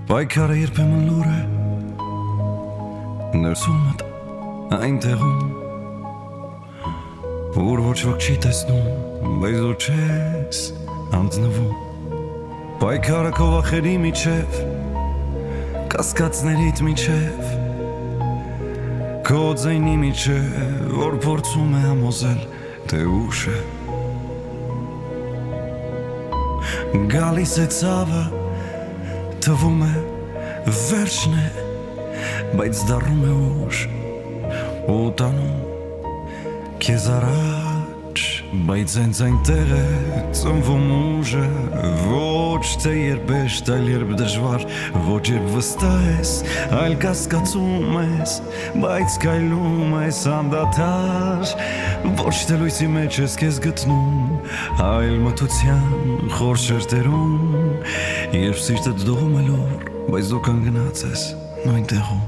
Պայքարը երբեմն լուր է ներսումդ այնտեղում որ ոչ ոք չի տեսնում բայց դու չես անձնվում Պայքարը քո վախերի միջև կասկածներիդ միջև քո ձայնի միջև որ փորձում է համոզել թե ուշ է Գալիս է ցավը թվում է վերջն է բայց դառնում է ուշ ու տանում քեզ առաջ բայց այնտեղ է ծնվում ուժը ոչ թե երբ հեշտ այլ երբ դժվար ոչ երբ վստահ ես այլ կասկածում ես բայց քայլում ես անդադար ոչ թե լույսի մեջ ես քեզ գտնում այլ մթության խոր շերտերում երբ սիրտդ դողում է լուր բայց դու կանգնած ես նույն տեղում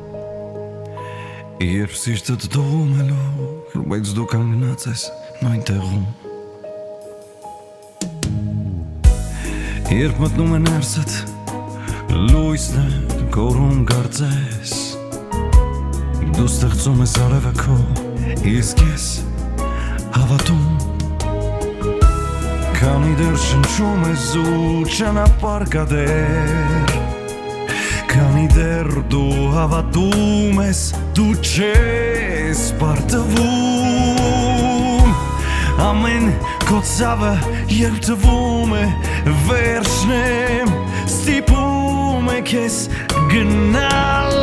Երբ սիրտդ դողում է լուր բայց դու կանգնած ես նույն տեղում Երբ մտնում է ներսդ լույսն է կորում կարծես դու ստեղծում ես արևը քո իսկ ես հավատում Քանի դեռ շնչում ես ու ճանապարհ կա դեռ Քանի դեռ դու հավատում ես դու չես պարտվում Ամեն քո ցավը երբ թվում է վերջն է ստիպում է քեզ գնալ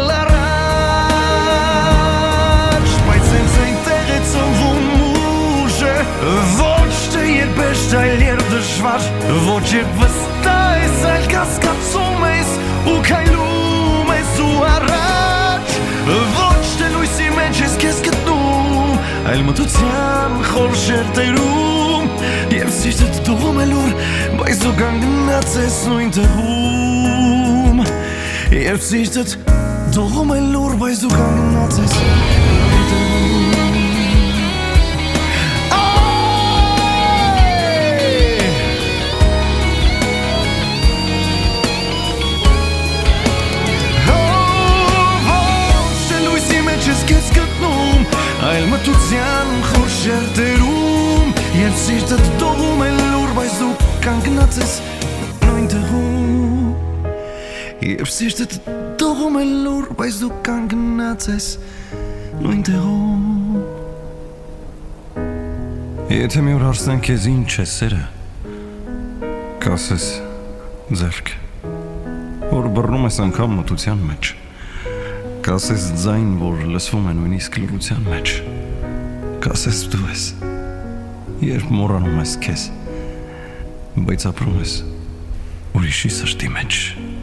առաջ բայց այնտեղ է ծնվում ուժը ոչ թե երբ հեշտ այլ երբ դժվար ոչ երբ վստահ ես այլ կասկածում ես ու քայլում ես ու առաջ ոչ թե լույսի մեջ ես քեզ գտնում այլ մթության խոր շերտերում Եվ սիրտդ դողում է լուր բայց դու կանգնած ես նույն տեղում Երբ սիրտդ դողում է լուր բայց դու կանգնած ես նույն տեղում Այլ մթության խոր շերտերում Երբ սիրտդ դողում է լուր բայց դու կանգնած ես նույն տեղում Երբ սիրտդ դողում է լուր բայց դու կանգնած ես նույն տեղում Եթե մի օր հարցնեն քեզ ինչ է սերը կասես ձեռք որ բռնում ես անգամ մթության մեջ Կասես ձայն, որ լսվում է նույնիսկ լռության մեջ Կասես դու ես Երբ մոռանում ես քեզ Բայց ապրում ես ուրիշի սրտի մեջ